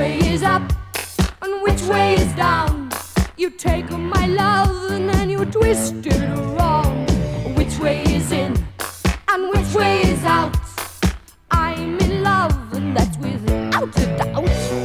way is up and which way is down? You take my love and then you twist it around. Which way is in and which way is out? I'm in love and that's without a doubt.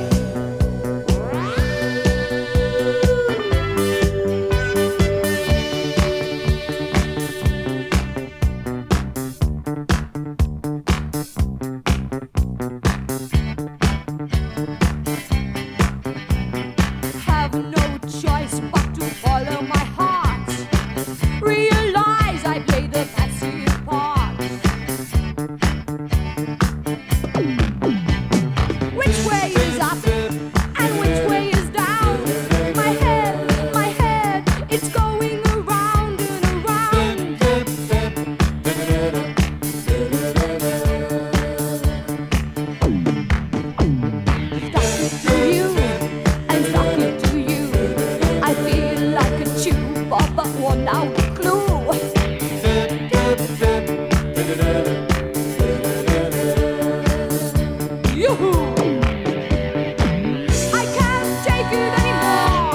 Have no choice but to follow my heart. Realize I play the passive part. Which way is up and which way is down? My head, it's going around and around. Stuck it to you and stuck it to you. I feel like a tube of a worn out clue. Yoo-hoo! I can't take it anymore.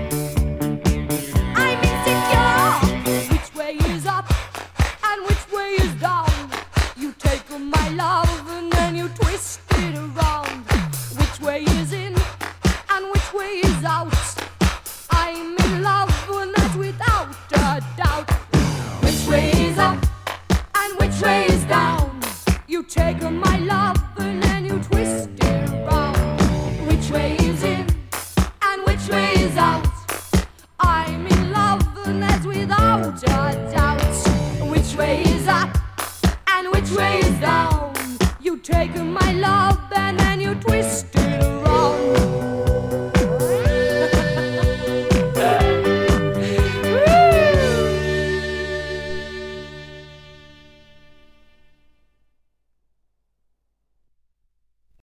I'm insecure. Which way is up and which way is down? You take my love and then you twist it around. Which way is in and which way is out? I'm in love and that's without a doubt. Which way is up and which way is down? You take my love and then you twist it around. Which way